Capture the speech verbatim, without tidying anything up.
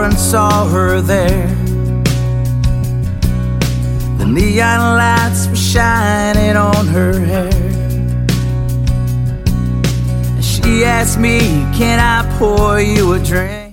and saw her there. The neon lights were shining on her hair. And she asked me, can I pour you a drink?